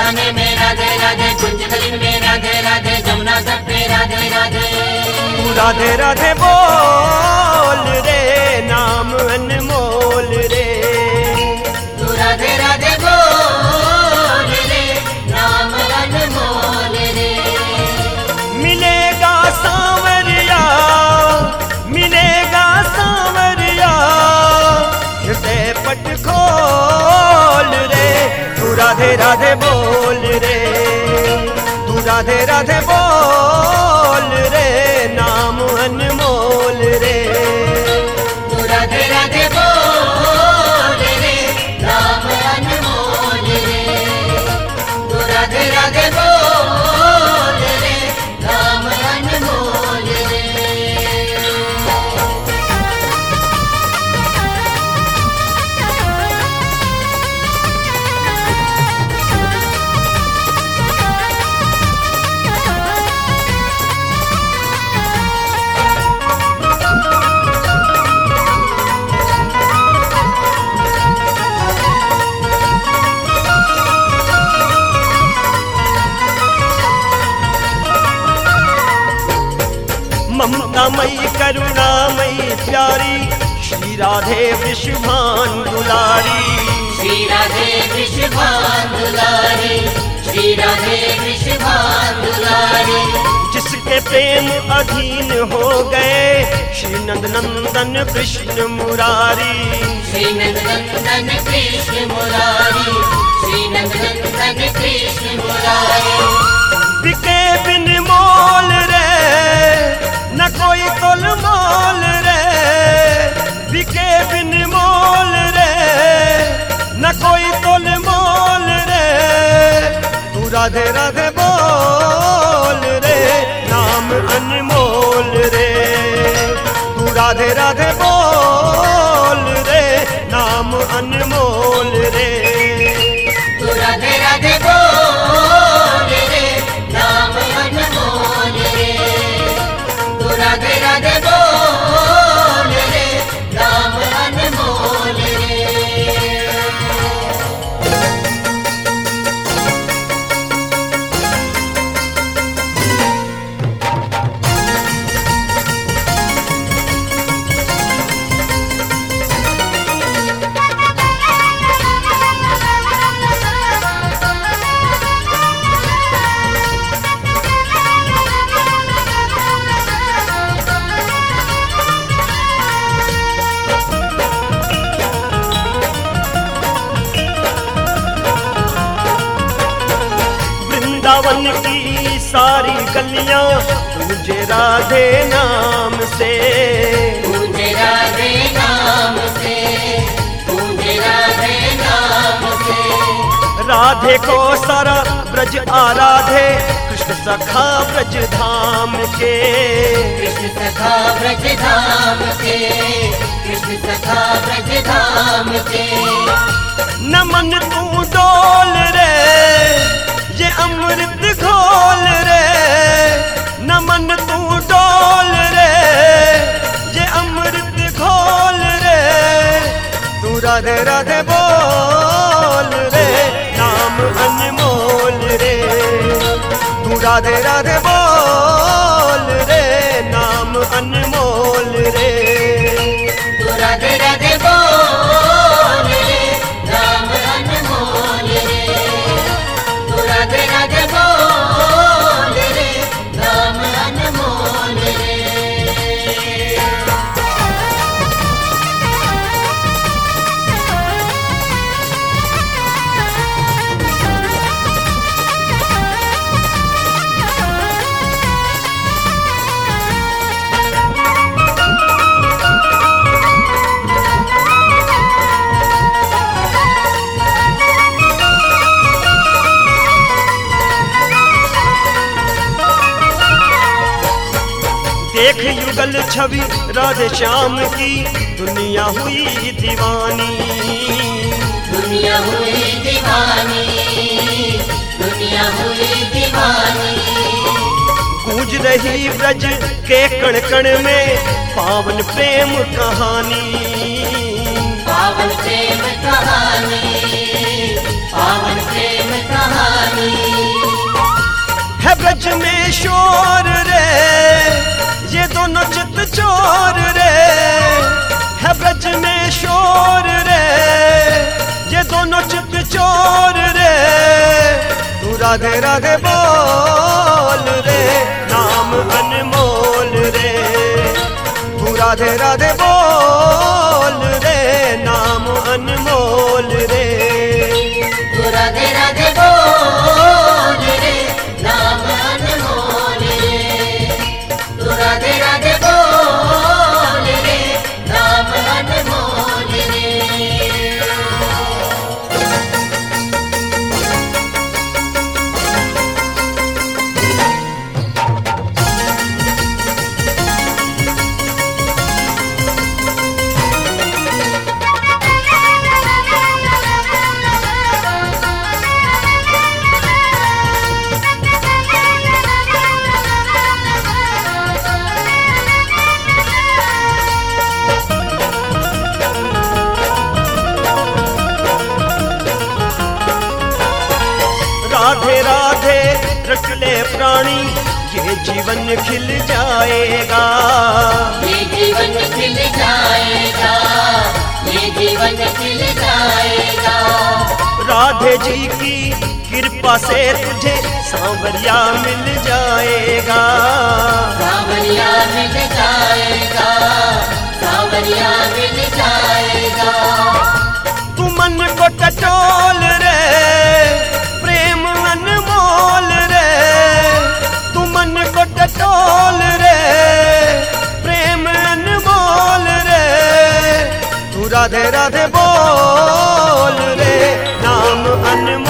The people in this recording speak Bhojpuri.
बरसाने में राधे राधे, कुंज गलिन में राधे राधे, जमुना तट पे राधे राधे। तू राधे राधे बोल रे, नाम अनमोल रे। तू राधे राधे बोल रे, नाम अनमोल रे। मिलेगा सांवरिया, मिलेगा सांवरिया, हृदय पट खोल रे। तू राधे राधे बोल रे, तू राधे राधे बोल रे, नाम अनमोल रे। तू राधे राधे बोल रे, नाम अनमोल रे। तू राधे राधे बोल रे, नाम अनमोल रे। ममतामयी करुणामयी प्यारी, श्री राधे वृषभान दुलारी। श्री राधे वृषभान दुलारी, श्री राधे वृषभान दुलारी। जिसके प्रेम अधीन हो गए श्री नंद नंदन कृष्ण मुरारी। श्री नंदन कृष्ण मुरारी, श्री नंदन कृष्ण मुरारी। बिके बिन मोल रे, न कोई तोल मोल रे। बिके बिन मोल रे, न कोई तोल मोल रे। तू राधे राधे बोल रे, नाम अनमोल रे। तू राधे राधे बोल रे, नाम अनमोल रे। तू राधे राधे बोल रे, नाम अनमोल रे। तू राधे राधे बोल रे, नाम अनमोल रे। वृंदावन की सारी गलियां तुझे राधे नाम से। तुझे राधे नाम से, तुझे राधे नाम से। राधे को सारा ब्रज आराधे, कृष्ण सखा ब्रज धाम के। कृष्ण सखा ब्रज धाम के, कृष्ण सखा ब्रज धाम के। नमन तू डोल रे, ये अमृत घोल रे। नमन तू डोल रे, ये अमृत घोल रे। तू राधे राधे बोल रे, नाम अनमोल रे। तू राधे राधे बोल रे, नाम अनमोल रे। तू राधे राधे बोल रे, नाम अनमोल रे। तू राधे राधे बोल रे, नाम अनमोल रे। देख युगल छवि राधे श्याम की, दुनिया हुई दीवानी। दुनिया हुई दीवानी, दुनिया हुई दीवानी। गूंज रही ब्रज के कण कण में पावन प्रेम कहानी। पावन प्रेम कहानी, पावन प्रेम कहानी। ब्रज में शोर रे, ये दोनों चित चोर रे, है ब्रज में शोर रे, ये दोनों चित चोर रे। तू राधे राधे बोल रे, नाम अनमोल रे। तू राधे राधे बोल रे, नाम अनमोल रे। तू राधे राधे बोल रे, नाम अनमोल रे। तू राधे राधे बोल रे, नाम अनमोल रे। राधे राधे रट ले प्राणी, ये जीवन खिल जाएगा। ये जीवन खिल जाएगा, ये जीवन खिल जाएगा। राधे जी की कृपा से तुझे सांवरिया मिल जाएगा। सांवरिया मिल जाएगा, सांवरिया मिल जाएगा। तू मन को टटोल रे, प्रेम अनमोल रे। तू मन को टटोल रे, प्रेम अनमोल रे। तू राधे राधे बोल रे, नाम अनमोल